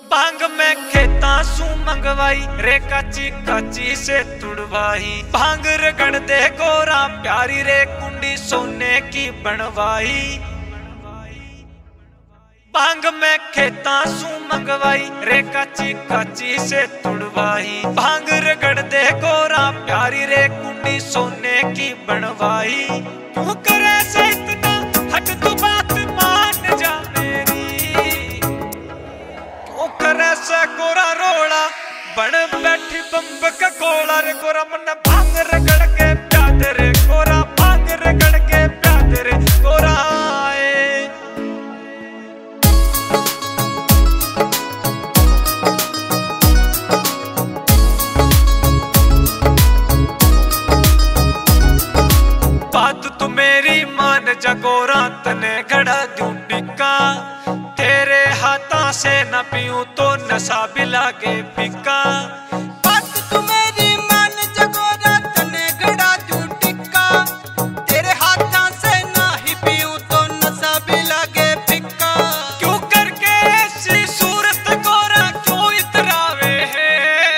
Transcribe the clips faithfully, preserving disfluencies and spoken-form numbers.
भांग में खेता सू मंगवाई रे काची काची से तुड़वाई। भांग रगड़ दे गोरा प्यारी रे कुंडी सोने की बनवाई। भांग में खेता सू मंगवाई रे काची काची से तुड़वाई। भांग रगड़ दे गोरा प्यारी रे कुंडी सोने की बनवाई। क्यों करे से इतना हट तू बात मान जा मेरी। क्यों करे से गोरा रोड़ा बन बैठी बम्ब का गोला रे गोरा मन भांग रगड़ के प्याद रे गोरा भांग रगड़ के प्याद रे गोरा। बात तू मेरी मान जा गोरा तने घड़ा दूं टिक्का। तेरे हाथा से न पीऊं तो नशा भी लागे फिक्का। बात तू मेरी मान जा गोरा तने घड़ा दूं टिक्का। तेरे हाथा से ना ही पीऊं तो नशा भी लागे फिक्का। क्यों करके ऐसी सूरत गोरा क्यों इतरावे है।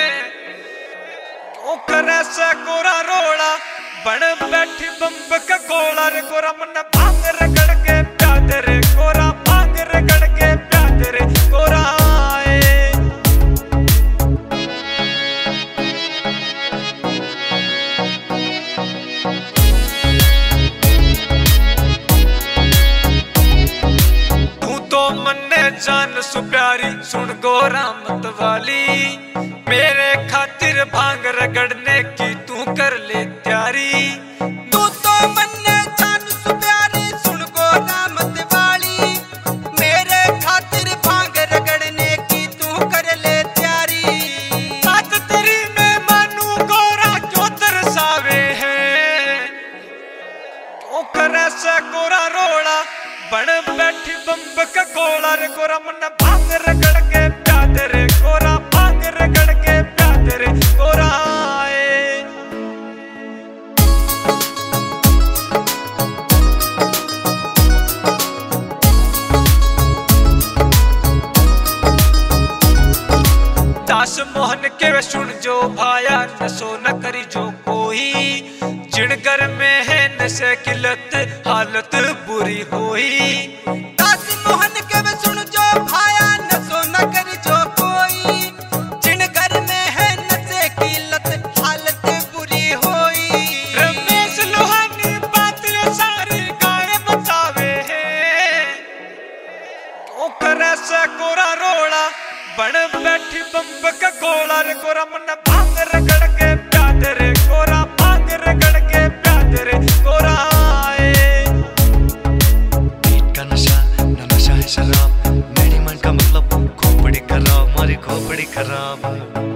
क्यों करे से गोरा रोड़ा बन बैठी बम्ब का गोला रे गोरा मन भांग रगड़ के प्याद रे गोरा भांग रगड़ के प्याद रे गोरा। तू तो मन्ने जान सु प्यारी सुन गोरा मत वाली। मेरे खातिर भांग रगड़ने की तू कर ले तैयारी। तू तो मन्ने जान सु प्यारी सुन गोरा मत वाली। मेरे खातिर भांग रगड़ने की तू कर ले तैयारी। बात तेरी मैं मानू गोरा क्यों तरसावे है। क्यों करे से गोरा रोड़ा बन बैठी बम्ब का गोला रे गोरा मन भांग रगड़ के प्याद रे गोरा भांग रगड़ के प्याद रे गोरा। दास मोहन के वे सुन जो भाया नशो न करी जो कोई। जिणगर में है नशे की लत हालत बुरी होई। दास मोहन के वे सुन जो भाया नशो न करी जो कोई। जिणगर में है नशे की लत हालत बुरी होई। रमेश लोहानी बात ये सारी गाय बतावे है। क्यों करे से गोरा रोड़ा बन बैठी बम्ब का गोला रे गोरा मन भांग रगड़ के प्याद रे गोरा भांग रगड़ के प्याद रे गोरा। मीट का नशा न नशा है शराब। मेरी मन का मतलब खोपड़ी खराब मारी खोपड़ी खराब।